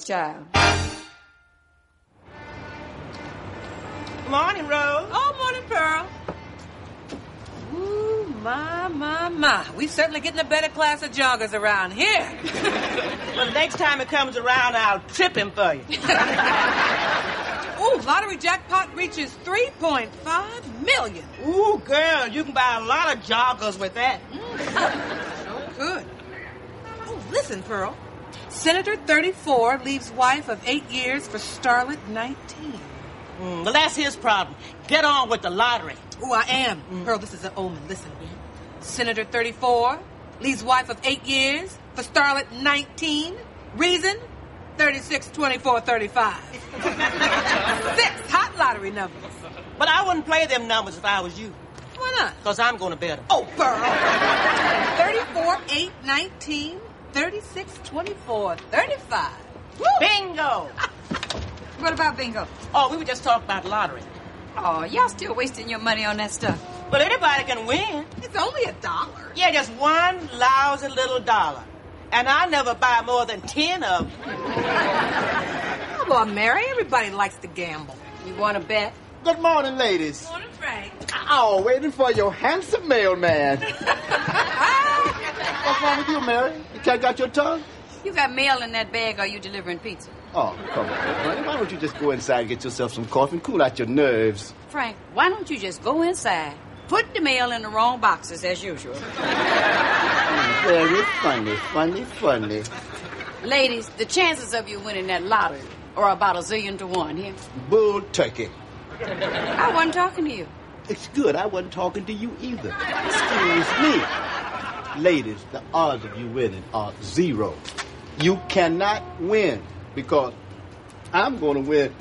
boys, child. Morning, Rose. Oh, morning, Pearl. Ooh, my. We certainly getting a better class of joggers around here. Well, the next time it comes around, I'll trip him for you. Ooh, lottery jackpot reaches $3.5 million. Ooh, girl, you can buy a lot of joggers with that. So good. Oh, listen, Pearl. Senator 34 leaves wife of 8 years for starlet 19. Well, that's his problem. Get on with the lottery. Ooh, I am. Pearl, this is an omen. Listen. Senator 34 leaves wife of 8 years for starlet 19. Reason? 36, 24, 35. 6 hot lottery numbers. But I wouldn't play them numbers if I was you. Why not? Because I'm going to bet them. Oh, Pearl. 34, 8, 19, 36, 24, 35. Woo! Bingo! What about bingo? Oh, we were just talking about lottery. Oh, y'all still wasting your money on that stuff. Well, anybody can win. It's only $1. Yeah, just one lousy little dollar. And I never buy more than 10 of them. Come on, Mary. Everybody likes to gamble. You want to bet? Good morning, ladies. Morning, Frank. Oh, waiting for your handsome mailman. What's wrong with you, Mary? You can't got your tongue? You got mail in that bag, or are you delivering pizza? Oh, come on, honey. Why don't you just go inside and get yourself some coffee and cool out your nerves? Frank, why don't you just go inside, put the mail in the wrong boxes as usual? Very funny. Ladies, the chances of you winning that lottery are about 1,000,000 to 1 here. Bull turkey. I wasn't talking to you. It's good. I wasn't talking to you either. Excuse me. Ladies, the odds of you winning are 0. You cannot win because I'm going to win.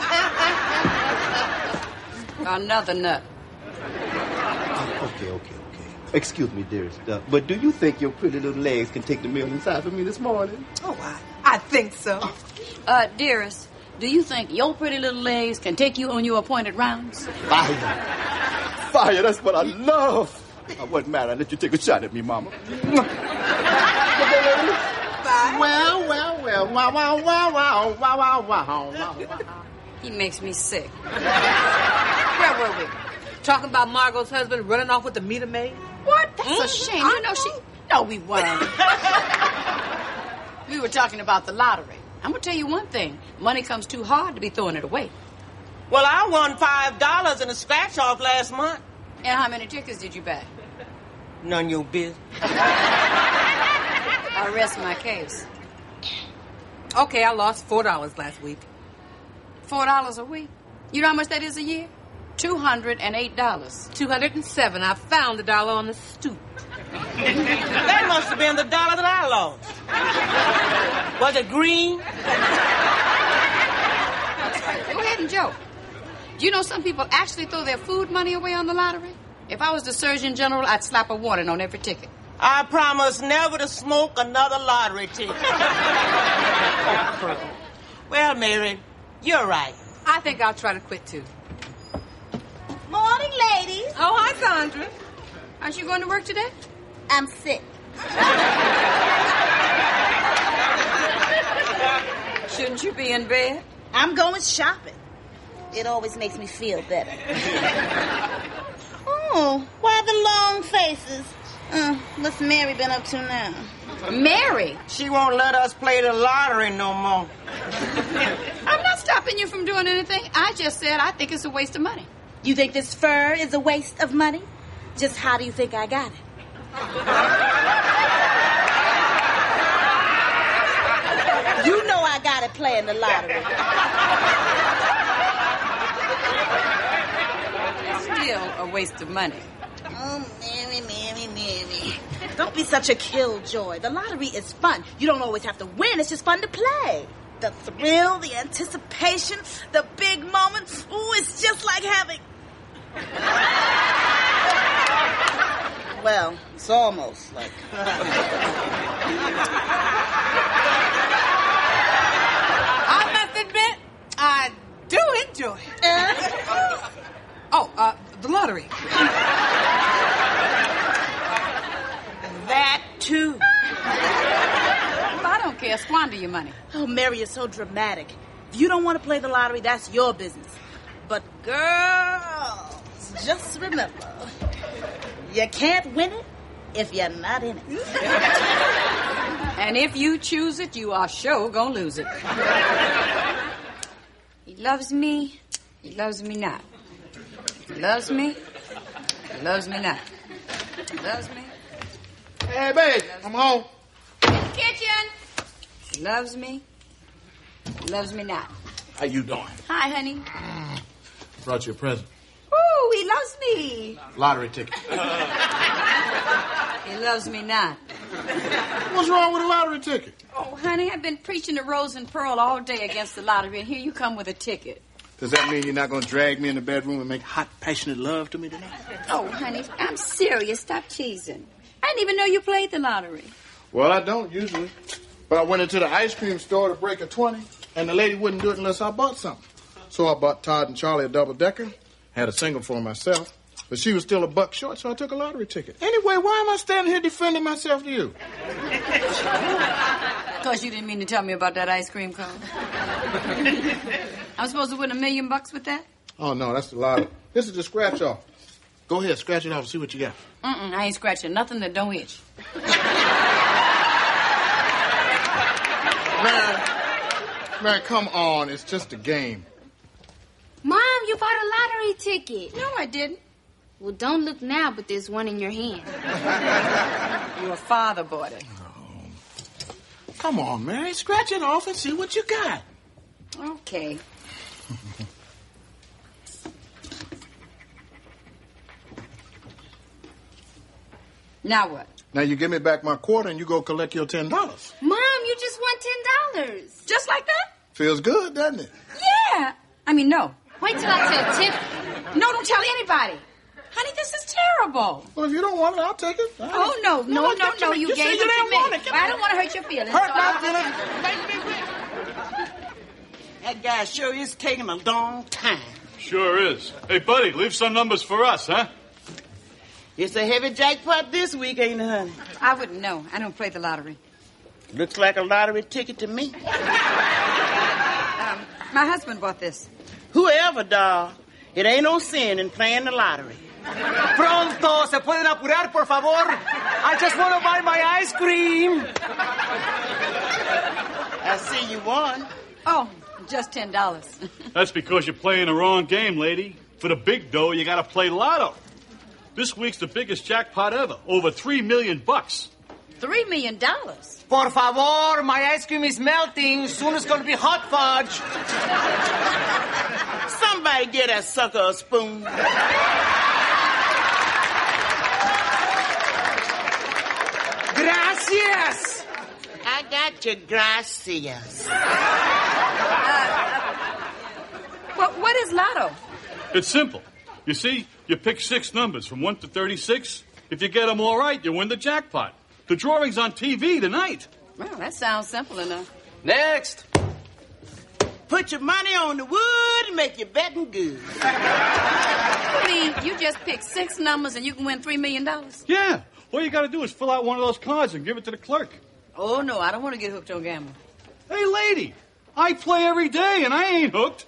Another nut. Okay. Excuse me, dearest. But do you think your pretty little legs can take the meal inside for me this morning? Oh, I think so. Dearest, do you think your pretty little legs can take you on your appointed rounds? Fire, that's what I love. I wasn't mad. I let you take a shot at me, Mama. Bye. Well. Wow. He makes me sick. Where were we? Talking about Margot's husband running off with the meter maid? What? That's a shame. You know she... No, we weren't. We were talking about the lottery. I'm going to tell you one thing. Money comes too hard to be throwing it away. Well, I won $5 in a scratch-off last month. And how many tickets did you buy? None of your business. I rest my case. Okay, I lost $4 last week. $4 a week? You know how much that is a year? $208. 207. I found the dollar on the stoop. That must have been the dollar that I lost. Was it green? Go ahead and joke. Do you know some people actually throw their food money away on the lottery? If I was the Surgeon General, I'd slap a warning on every ticket. I promise never to smoke another lottery ticket. Well, Mary, you're right. I think I'll try to quit, too. Morning, ladies. Oh, hi, Sandra. Aren't you going to work today? I'm sick. Shouldn't you be in bed? I'm going shopping. It always makes me feel better. Oh, why the long faces? What's Mary been up to now? Mary? She won't let us play the lottery no more. I'm not stopping you from doing anything. I just said I think it's a waste of money. You think this fur is a waste of money? Just how do you think I got it? You know I got it playing the lottery. Still a waste of money. Oh, Mary. Don't be such a killjoy. The lottery is fun. You don't always have to win. It's just fun to play. The thrill, the anticipation, the big moment. Ooh, it's just like having... Well, it's almost like... I must admit, I do enjoy it. The lottery. That, too. I don't care care squander your money. Oh, Mary is so dramatic. If you don't want to play the lottery, that's your business. But girls, just remember, you can't win it if you're not in it. And if you choose it, you are sure gonna lose it. He loves me. He loves me not. He loves me. He loves me not. He loves me. Hey, babe, I'm home. Kitchen. He loves me. He loves me not. How you doing? Hi, honey. Brought you a present. Ooh, he loves me. Lottery ticket. He loves me not. What's wrong with a lottery ticket? Oh, honey, I've been preaching to Rose and Pearl all day against the lottery, and here you come with a ticket. Does that mean you're not going to drag me in the bedroom and make hot, passionate love to me tonight? Oh, honey, I'm serious. Stop teasing. I didn't even know you played the lottery. Well, I don't usually. But I went into the ice cream store to break a 20, and the lady wouldn't do it unless I bought something. So I bought Todd and Charlie a double-decker, had a single for myself, but she was still $1 short, so I took a lottery ticket. Anyway, why am I standing here defending myself to you? Because you didn't mean to tell me about that ice cream cone. I'm supposed to win $1 million with that? Oh, no, that's the lottery. This is the scratch-off. Go ahead, scratch it off and see what you got. I ain't scratching nothing that don't itch. Man, come on. It's just a game. Mom, you bought a lottery ticket. No, I didn't. Well, don't look now, but there's one in your hand. Your father bought it. Oh. Come on, Mary. Scratch it off and see what you got. Okay. Now what? Now you give me back my quarter and you go collect your $10. Mom, you just won $10. Just like that? Feels good, doesn't it? Yeah. I mean, no. Wait till I tell Tiffany. No, don't tell anybody. Honey, this is terrible. Well, if you don't want it, I'll take it. Oh, no. You gave it to me. I don't want to hurt your feelings. Hurt my feelings. That guy sure is taking a long time. Sure is. Hey, buddy, leave some numbers for us, huh? It's a heavy jackpot this week, ain't it, honey? I wouldn't know. I don't play the lottery. Looks like a lottery ticket to me. My husband bought this. Whoever, doll. It ain't no sin in playing the lottery. Pronto, ¿se pueden apurar, por favor? I just want to buy my ice cream. I see you won. Oh, just $10. That's because you're playing the wrong game, lady. For the big dough, you gotta play lotto. This week's the biggest jackpot ever. Over $3 million. $3 million? Por favor, my ice cream is melting. Soon it's going to be hot fudge. Somebody get that sucker a spoon. Gracias. I got you, gracias. What is lotto? It's simple. You see, you pick 6 numbers from 1 to 36. If you get them all right, you win the jackpot. The drawing's on TV tonight. Well, that sounds simple enough. Next. Put your money on the wood and make your betting good. I mean, you just pick 6 numbers and you can win $3 million? Yeah. All you gotta do is fill out one of those cards and give it to the clerk. Oh, no, I don't want to get hooked on gambling. Hey, lady, I play every day and I ain't hooked.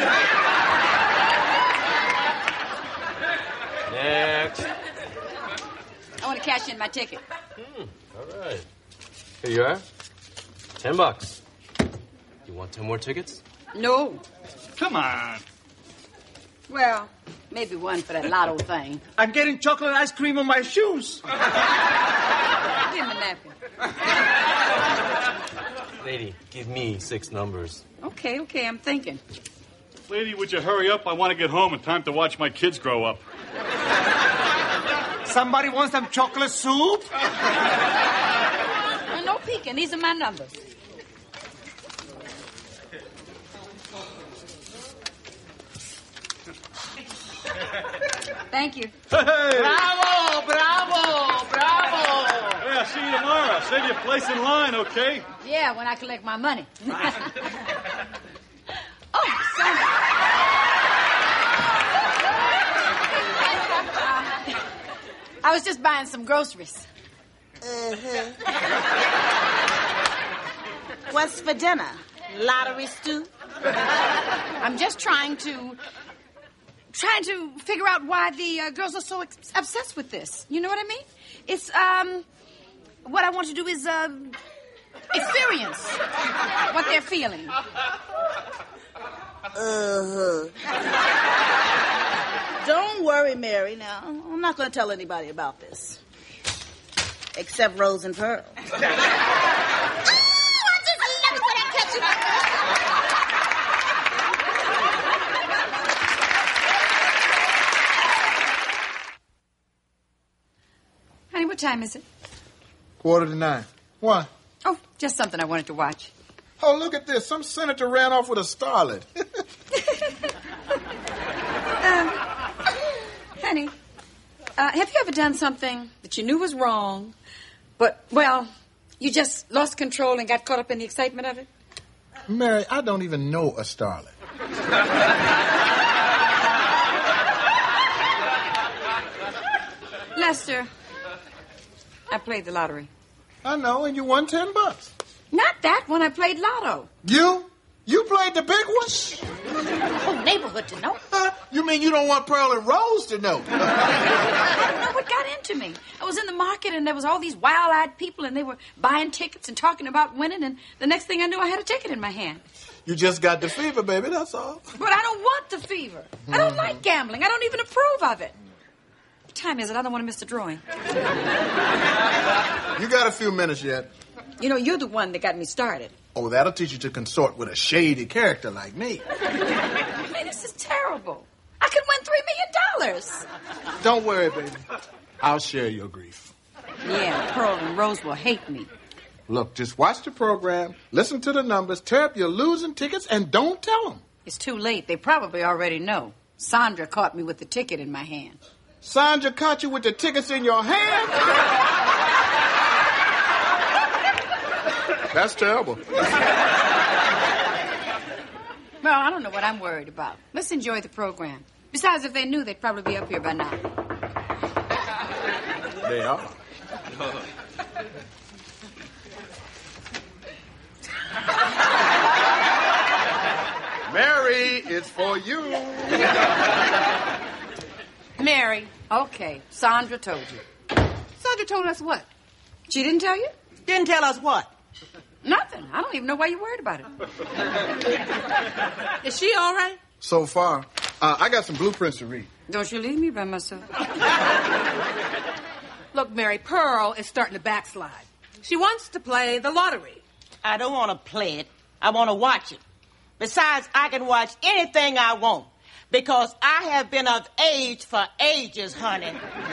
Next. I want to cash in my ticket. All right. Here you are. $10. You want 10 more tickets? No. Come on. Well, maybe one for that lotto thing. I'm getting chocolate ice cream on my shoes. Give him a napkin. Lady, give me 6 numbers. Okay, I'm thinking. Lady, would you hurry up? I want to get home in time to watch my kids grow up. Somebody want some chocolate soup? No peeking. These are my numbers. Thank you. Hey! Bravo, bravo, bravo. Hey, I'll see you tomorrow. Save your place in line, okay? Yeah, when I collect my money. Oh, sorry. I was just buying some groceries. What's for dinner? Lottery stew? I'm just trying to figure out why the girls are so obsessed with this. You know what I mean? It's, what I want to do is, experience what they're feeling. Don't worry, Mary, now. I'm not going to tell anybody about this. Except Rose and Pearl. I just love it when I catch you. Honey, what time is it? 8:45. Why? Oh, just something I wanted to watch. Oh, look at this. Some senator ran off with a starlet. Honey, have you ever done something that you knew was wrong, but, well, you just lost control and got caught up in the excitement of it? Mary, I don't even know a starlet. Lester, I played the lottery. I know, and you won $10. Not that one. I played lotto. You? You played the big one? The whole neighborhood to know. You mean you don't want Pearl and Rose to know? I don't know what got into me. I was in the market, and there was all these wild-eyed people, and they were buying tickets and talking about winning, and the next thing I knew, I had a ticket in my hand. You just got the fever, baby, that's all. But I don't want the fever. I don't like gambling. I don't even approve of it. What time is it? I don't want to miss the drawing. You got a few minutes yet. You know, you're the one that got me started. Oh, that'll teach you to consort with a shady character like me. I mean, this is terrible. I could win $3 million. Don't worry, baby. I'll share your grief. Yeah, Pearl and Rose will hate me. Look, just watch the program, listen to the numbers, tear up your losing tickets, and don't tell them. It's too late. They probably already know. Sandra caught me with the ticket in my hand. Sandra caught you with the tickets in your hand? That's terrible. Well, I don't know what I'm worried about. Let's enjoy the program. Besides, if they knew, they'd probably be up here by now. They are. Mary, it's for you. Mary. Okay, Sandra told you. Sandra told us what? She didn't tell you? Didn't tell us what? Nothing. I don't even know why you're worried about it. Is she all right? So far. I got some blueprints to read. Don't you leave me by myself. Look, Mary, Pearl is starting to backslide. She wants to play the lottery. I don't want to play it. I want to watch it. Besides, I can watch anything I want because I have been of age for ages, honey.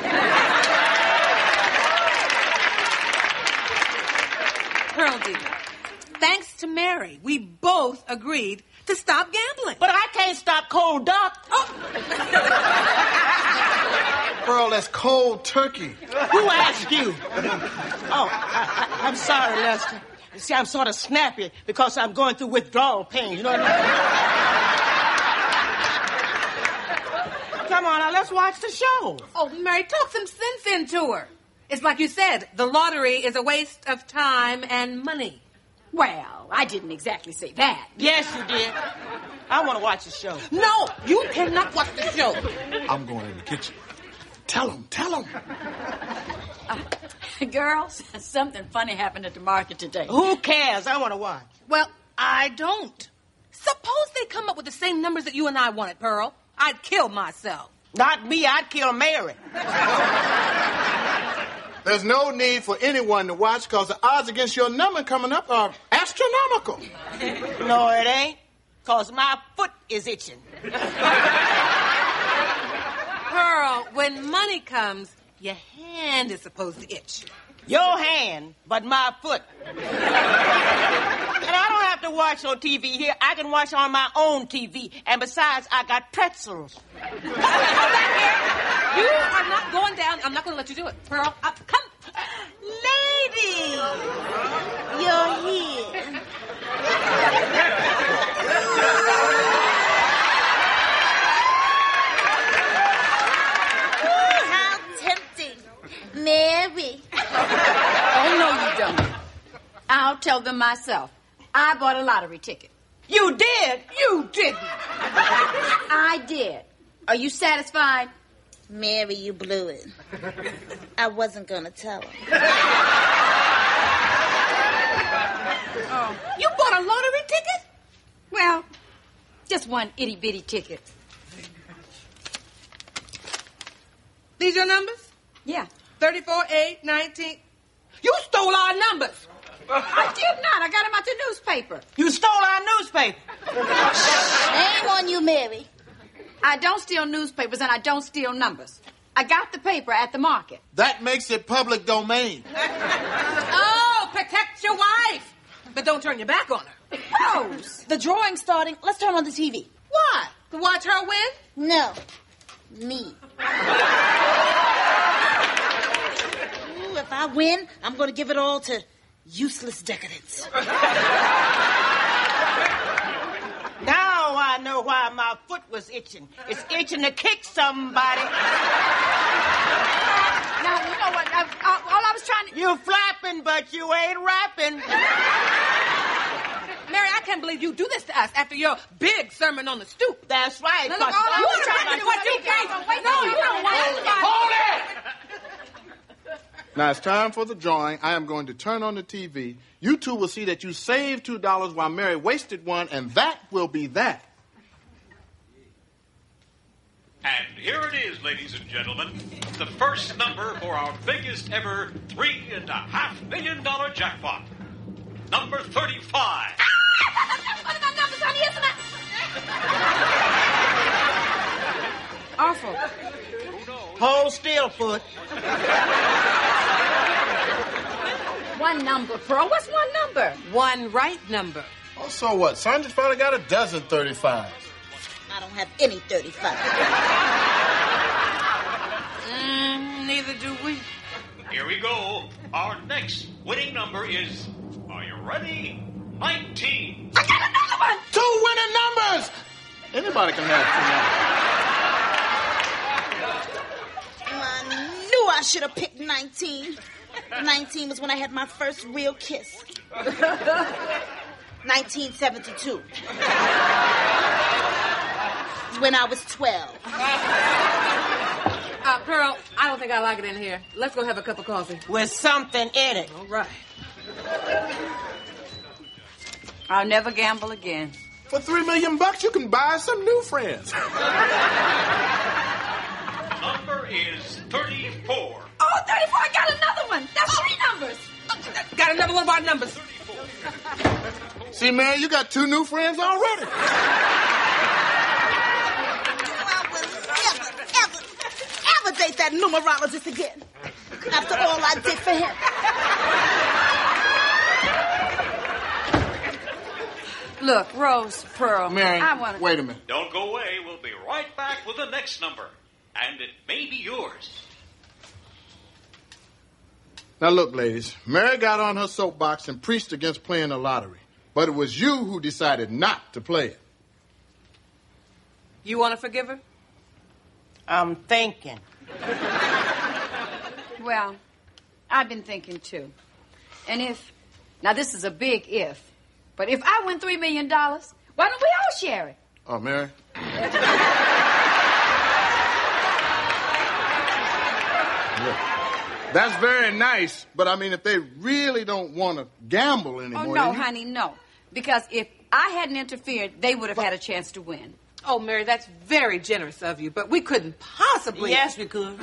Pearl, dear, thanks to Mary, we both agreed to stop gambling. But I can't stop cold duck. Oh. Pearl, that's cold turkey. Who asked you? Oh, I'm sorry, Lester. You see, I'm sort of snappy because I'm going through withdrawal pain. You know what I mean? Come on, now, let's watch the show. Oh, Mary, talk some sense into her. It's like you said, the lottery is a waste of time and money. Well, I didn't exactly say that. Yes, you did. I want to watch the show. No, you cannot watch the show. I'm going in the kitchen. Tell them. Girls, something funny happened at the market today. Who cares? I want to watch. Well, I don't. Suppose they come up with the same numbers that you and I wanted, Pearl. I'd kill myself. Not me. I'd kill Mary. There's no need for anyone to watch because the odds against your number coming up are astronomical. No, it ain't. Because my foot is itching. Pearl, when money comes, your hand is supposed to itch. Your hand, but my foot. And I don't have to watch on TV here. I can watch on my own TV. And besides, I got pretzels. You are not going down. I'm not going to let you do it. Pearl, come. Lady, you're here. How tempting. Mary. Oh, no, you don't. I'll tell them myself. I bought a lottery ticket. You did? You didn't. I did. Are you satisfied? Mary, you blew it. I wasn't gonna tell him. Oh. You bought a lottery ticket? Well, just one itty-bitty ticket. These your numbers? Yeah. 34, 8, 19. You stole our numbers. I did not. I got them out the newspaper. You stole our newspaper. Shame on you, Mary. I don't steal newspapers and I don't steal numbers. I got the paper at the market. That makes it public domain. Oh, protect your wife. But don't turn your back on her. Rose. The drawing's starting. Let's turn on the TV. Why? To watch her win? No. Me. Ooh, if I win, I'm going to give it all to useless decadence. Now I know why my foot was itching. It's itching to kick somebody. Now, you know what? All I was trying to... You're flapping, but you ain't rapping. Mary, I can't believe you do this to us after your big sermon on the stoop. That's right. Now, look, all I was trying to do what you can't. No, you don't want to. Hold it! Now it's time for the drawing. I am going to turn on the TV. You two will see that you saved $2 while Mary wasted one, and that will be that. And here it is, ladies and gentlemen. The first number for our biggest ever $3.5 million jackpot. Number 35. That's one of my numbers, honey, isn't it? Awful. Hold still, foot. One number, Pearl. What's one number? One right number. Oh, so what? Son just finally got a dozen 35s. I don't have any 35. Neither do we. Here we go. Our next winning number is, are you ready? 19. I got another one. 2 winning numbers. Anybody can have 2 numbers. I knew I should have picked 19. 19 was when I had my first real kiss. 1972. When I was 12. Pearl, I don't think I like it in here. Let's go have a cup of coffee. With something in it. All right. I'll never gamble again. For $3 million, you can buy some new friends. Number is 34. Oh, 34. I got another one. That's 3 numbers. Got another one of our numbers. See, man, you got 2 new friends already. I will never date that numerologist again. After all I did for him. Look, Rose, Pearl. Mary, I want to... wait a minute. Don't go away. We'll be right back with the next number. And it may be yours. Now, look, ladies. Mary got on her soapbox and preached against playing the lottery. But it was you who decided not to play it. You want to forgive her? I'm thinking. Well, I've been thinking, too. And if... Now, this is a big if. But if I win $3 million, why don't we all share it? Oh, Mary? Look, that's very nice, but I mean, if they really don't want to gamble anymore... Oh, no, honey, no. Because if I hadn't interfered, they would have had a chance to win. Oh, Mary, that's very generous of you, but we couldn't possibly... Yes, we could.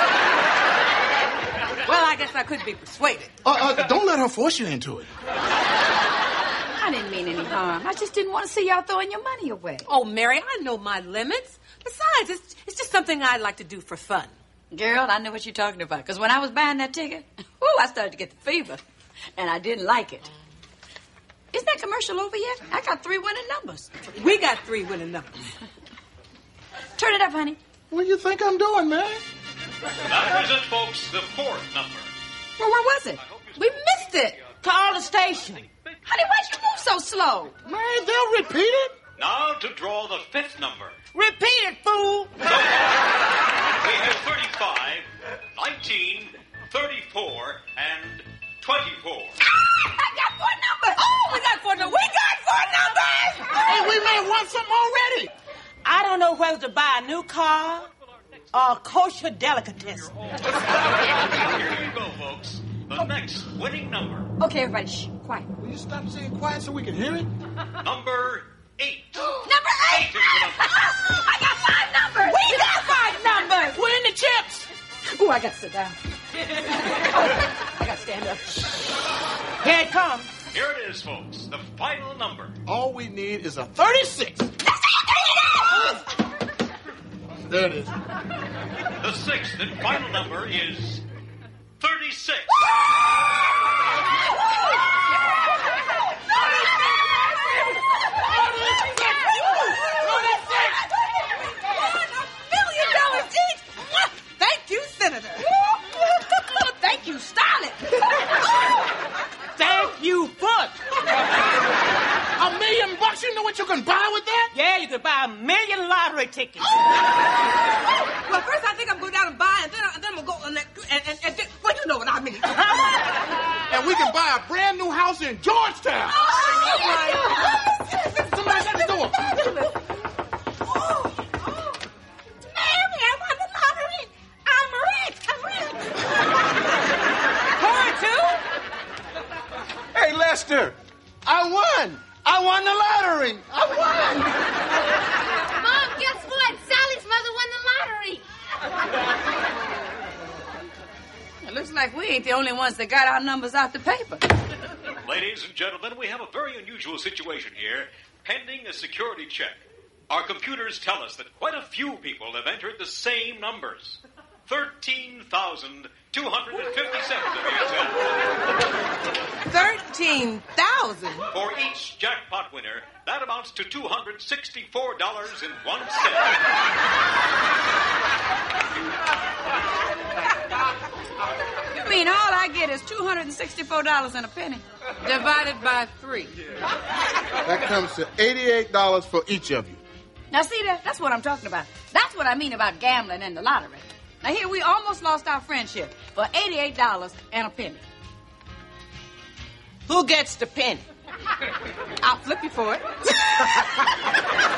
Well, I guess I could be persuaded. Don't let her force you into it. I didn't mean any harm. I just didn't want to see y'all throwing your money away. Oh, Mary, I know my limits. Besides, it's just something I'd like to do for fun. Girl, I know what you're talking about. Because when I was buying that ticket, I started to get the fever. And I didn't like it. Isn't that commercial over yet? I got 3 winning numbers. We got 3 winning numbers. Turn it up, honey. What do you think I'm doing, Mary? That is it, folks, the 4th number. Well, where was it? We missed it. Call the station. Honey, why'd you move so slow? Mary, they'll repeat it. Now to draw the 5th number. Repeat it, fool. We have 35, 19, 34, and 24. I got 4 numbers. Oh, we got 4 numbers. We We may have won something already. I don't know whether to buy a new car or a kosher delicatessen. Here you go, folks. The next winning number. Okay, everybody, shh, quiet. Will you stop saying quiet so we can hear it? Number 8. Number 8! Eight is the number. I got 5 numbers! We got 5 numbers! We're in the chips! Ooh, I got to sit down. I got to stand up. Here it comes. Here it is, folks. The final number. All we need is a 36. There it is. The sixth and final number is 36. $1 million each. Thank you, Senator. Thank you, Starlet. Thank you, Foot. $1 million? You know what you can buy with that? Yeah, you could buy 1 million lottery tickets. Well, first I think I'm going down and buy, and then I'm going to go and then, well, you know what I mean. And we can buy a brand new house in Georgetown. Somebody at the door. Mary, I won the lottery. I'm rich. Her, too? Hey, Lester, I won the lottery. I won. Mom, guess what? Sally's mother won the lottery. It looks like we ain't the only ones that got our numbers out the paper. Ladies and gentlemen, we have a very unusual situation here, pending a security check. Our computers tell us that quite a few people have entered the same numbers. 13,257 to be exact. 13,000. For each jackpot winner, that amounts to $264.01. You mean all I get is $264 and a penny? Divided by 3. That comes to $88 for each of you. Now, see, that's what I'm talking about. That's what I mean about gambling and the lottery. Now, here we almost lost our friendship for $88 and a penny. Who gets the penny? I'll flip you for it.